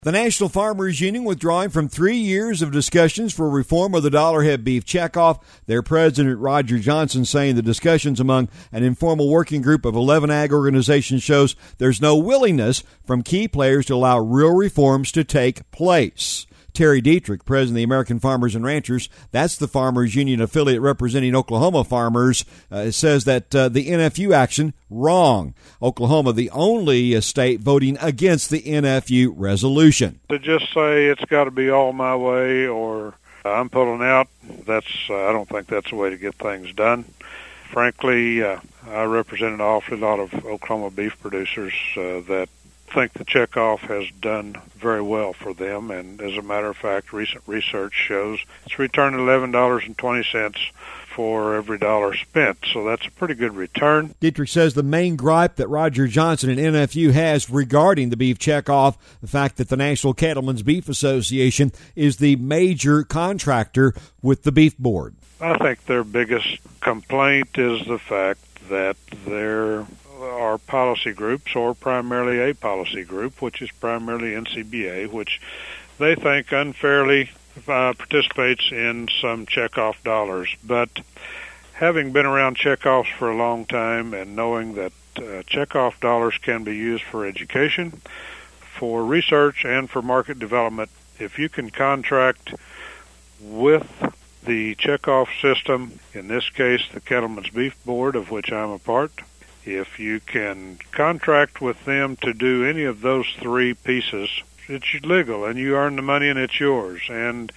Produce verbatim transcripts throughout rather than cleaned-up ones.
The National Farmers Union withdrawing from three years of discussions for reform of the dollarhead beef checkoff. Their president, Roger Johnson, saying the discussions among an informal working group of eleven ag organizations shows there's no willingness from key players to allow real reforms to take place. Terry Dietrich, president of the American Farmers and Ranchers, that's the Farmers Union affiliate representing Oklahoma farmers, uh, says that uh, the N F U action, wrong. Oklahoma, the only uh, state voting against the N F U resolution. To just say it's got to be all my way or I'm pulling out, that's uh, I don't think that's the way to get things done. Frankly, uh, I represent an awfully lot of Oklahoma beef producers uh, that think the checkoff has done very well for them, and as a matter of fact, recent research shows it's returned eleven dollars and twenty cents for every dollar spent, so that's a pretty good return. Dietrich says the main gripe that Roger Johnson and N F U has regarding the beef checkoff, the fact that the National Cattlemen's Beef Association is the major contractor with the beef board. I think their biggest complaint is the fact that there are policy groups, or primarily a policy group, which is primarily N C B A, which they think unfairly uh, participates in some checkoff dollars. But having been around checkoffs for a long time and knowing that uh, checkoff dollars can be used for education, for research, and for market development, if you can contract with the checkoff system, in this case the Cattlemen's Beef Board, of which I'm a part, if you can contract with them to do any of those three pieces, it's legal and you earn the money and it's yours. And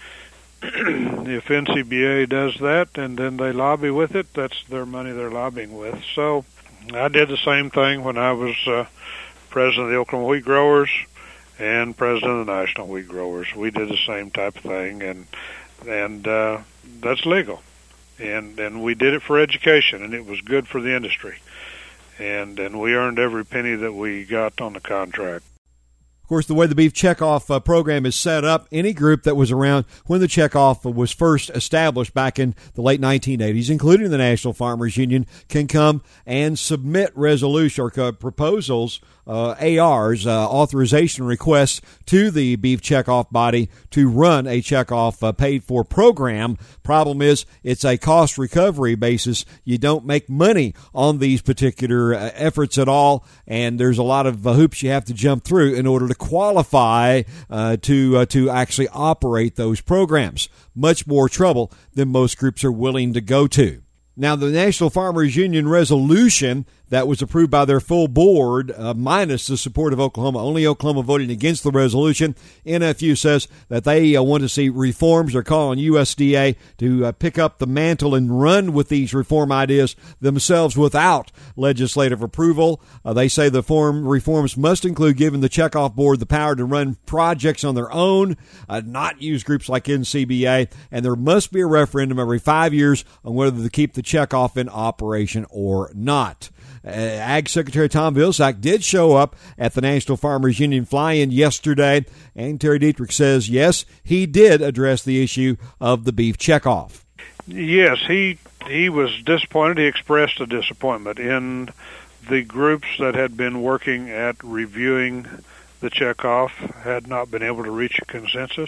if N C B A does that and then they lobby with it, that's their money they're lobbying with. So I did the same thing when I was uh, president of the Oklahoma Wheat Growers and president of the National Wheat Growers. We did the same type of thing, and and uh, that's legal. And and we did it for education, and it was good for the industry. And and we earned every penny that we got on the contract. Of course, the way the beef checkoff uh, program is set up, any group that was around when the checkoff was first established back in the late nineteen eighties, including the National Farmers Union, can come and submit resolution or uh, proposals, uh, A Rs, uh, authorization requests to the beef checkoff body to run a checkoff uh, paid-for program. Problem is, it's a cost recovery basis. You don't make money on these particular uh, efforts at all, and there's a lot of uh, hoops you have to jump through in order to qualify uh, to uh, to actually operate those programs. Much more trouble than most groups are willing to go to. Now, the National Farmers Union resolution that was approved by their full board, uh, minus the support of Oklahoma, only Oklahoma voting against the resolution. N F U says that they uh, want to see reforms. They're calling U S D A to uh, pick up the mantle and run with these reform ideas themselves without legislative approval. Uh, they say the form reforms must include giving the checkoff board the power to run projects on their own, uh, not use groups like N C B A, and there must be a referendum every five years on whether to keep the checkoff in operation or not. Uh, Ag Secretary Tom Vilsack did show up at the National Farmers Union fly-in yesterday, and Terry Dietrich says, yes, he did address the issue of the beef checkoff. Yes, he he was disappointed. He expressed a disappointment in the groups that had been working at reviewing the checkoff had not been able to reach a consensus.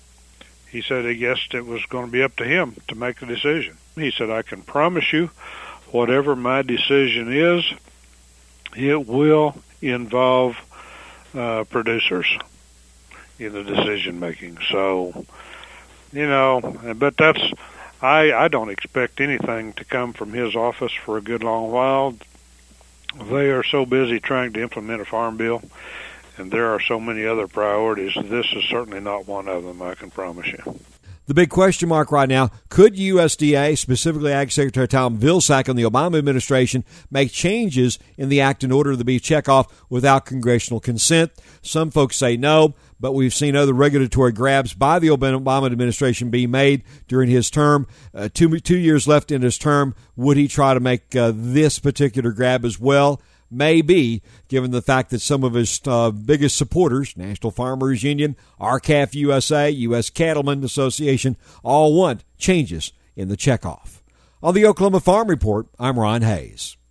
He said he guessed it was going to be up to him to make the decision. He said, I can promise you, whatever my decision is, it will involve uh, producers in the decision making. So, you know, but that's, I, I don't expect anything to come from his office for a good long while. They are so busy trying to implement a farm bill, and there are so many other priorities. This is certainly not one of them, I can promise you. The big question mark right now, could U S D A, specifically Ag Secretary Tom Vilsack and the Obama administration, make changes in the act in order of the beef checkoff without congressional consent? Some folks say no, but we've seen other regulatory grabs by the Obama administration being made during his term. Uh, two, two years left in his term. Would he try to make uh, this particular grab as well? Maybe, given the fact that some of his uh, biggest supporters, National Farmers Union, R C A F U S A, U S Cattlemen Association, all want changes in the checkoff. On the Oklahoma Farm Report, I'm Ron Hayes.